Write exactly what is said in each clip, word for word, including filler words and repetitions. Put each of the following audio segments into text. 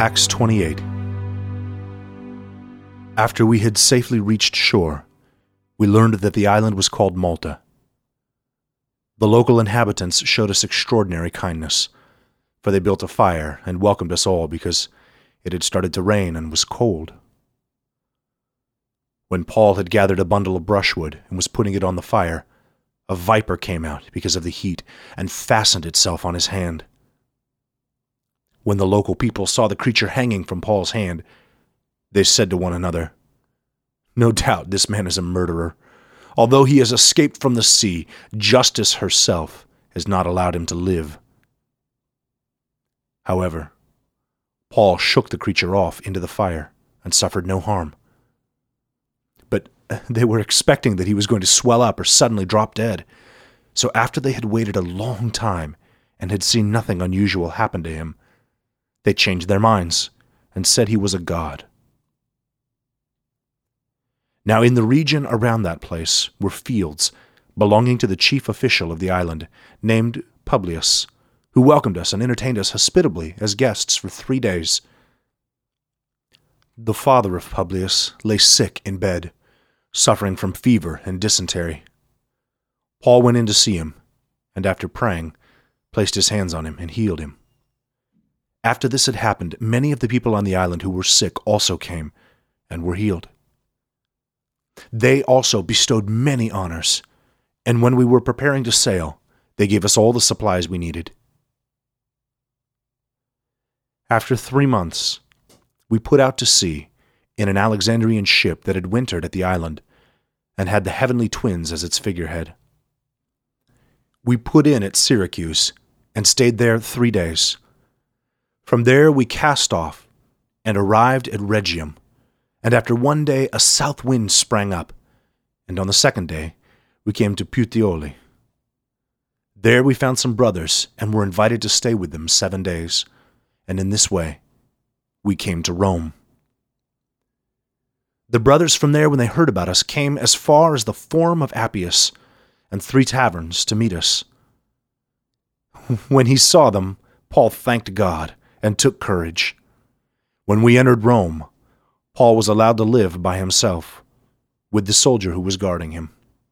Acts twenty-eight. After we had safely reached shore, we learned that the island was called Malta. The local inhabitants showed us extraordinary kindness, for they built a fire and welcomed us all because it had started to rain and was cold. When Paul had gathered a bundle of brushwood and was putting it on the fire, a viper came out because of the heat and fastened itself on his hand. When the local people saw the creature hanging from Paul's hand, they said to one another, "No doubt this man is a murderer. Although he has escaped from the sea, justice herself has not allowed him to live." However, Paul shook the creature off into the fire and suffered no harm. But they were expecting that he was going to swell up or suddenly drop dead. So after they had waited a long time and had seen nothing unusual happen to him, they changed their minds and said he was a god. Now in the region around that place were fields belonging to the chief official of the island, named Publius, who welcomed us and entertained us hospitably as guests for three days. The father of Publius lay sick in bed, suffering from fever and dysentery. Paul went in to see him, and after praying, placed his hands on him and healed him. After this had happened, many of the people on the island who were sick also came and were healed. They also bestowed many honors, and when we were preparing to sail, they gave us all the supplies we needed. After three months, we put out to sea in an Alexandrian ship that had wintered at the island and had the heavenly twins as its figurehead. We put in at Syracuse and stayed there three days. From there we cast off and arrived at Rhegium, and after one day a south wind sprang up, and on the second day we came to Puteoli. There we found some brothers and were invited to stay with them seven days, and in this way we came to Rome. The brothers from there, when they heard about us, came as far as the Forum of Appius and three taverns to meet us. When he saw them, Paul thanked God and took courage. When we entered Rome, Paul was allowed to live by himself, with the soldier who was guarding him.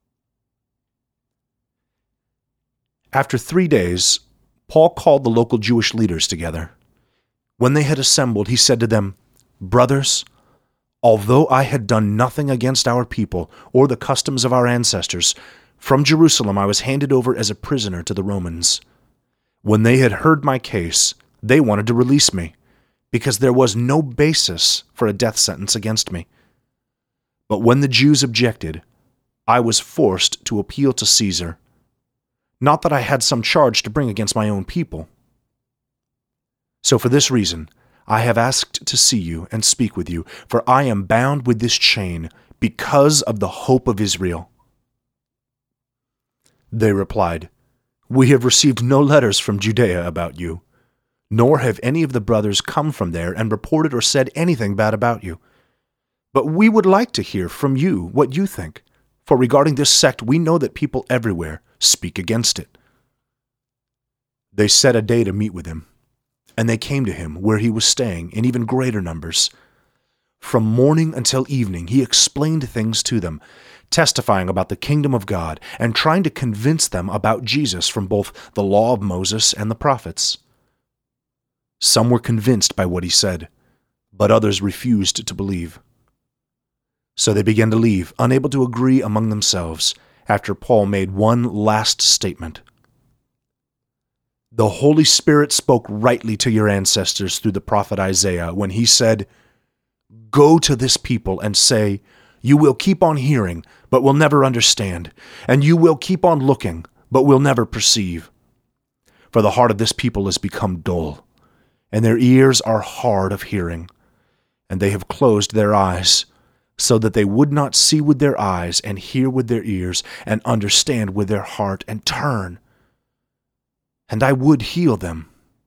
After three days, Paul called the local Jewish leaders together. When they had assembled, he said to them, "Brothers, although I had done nothing against our people or the customs of our ancestors, from Jerusalem I was handed over as a prisoner to the Romans. When they had heard my case, they wanted to release me, because there was no basis for a death sentence against me. But when the Jews objected, I was forced to appeal to Caesar. Not that I had some charge to bring against my own people. So for this reason, I have asked to see you and speak with you, for I am bound with this chain because of the hope of Israel." They replied, "We have received no letters from Judea about you, nor have any of the brothers come from there and reported or said anything bad about you. But we would like to hear from you what you think, for regarding this sect we know that people everywhere speak against it." They set a day to meet with him, and they came to him where he was staying in even greater numbers. From morning until evening he explained things to them, testifying about the kingdom of God and trying to convince them about Jesus from both the law of Moses and the prophets. Some were convinced by what he said, but others refused to believe. So they began to leave, unable to agree among themselves, after Paul made one last statement. "The Holy Spirit spoke rightly to your ancestors through the prophet Isaiah when he said, 'Go to this people and say, you will keep on hearing, but will never understand, and you will keep on looking, but will never perceive. For the heart of this people has become dull, and their ears are hard of hearing, and they have closed their eyes, so that they would not see with their eyes, and hear with their ears, and understand with their heart, and turn, and I would heal them.'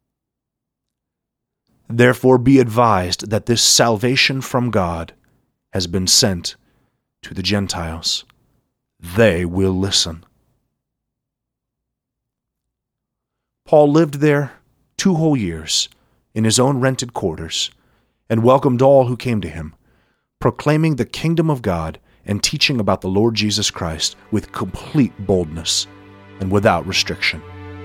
Therefore be advised that this salvation from God has been sent to the Gentiles. They will listen." Paul lived there two whole years in his own rented quarters, and welcomed all who came to him, proclaiming the kingdom of God and teaching about the Lord Jesus Christ with complete boldness and without restriction.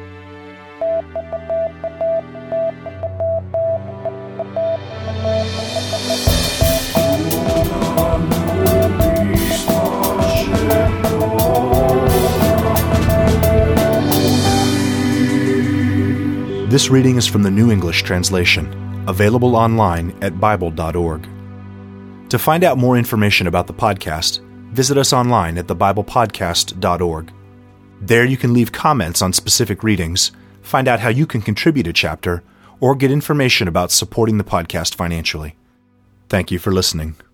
This reading is from the New English Translation, available online at bible dot org. To find out more information about the podcast, visit us online at the bible podcast dot org. There you can leave comments on specific readings, find out how you can contribute a chapter, or get information about supporting the podcast financially. Thank you for listening.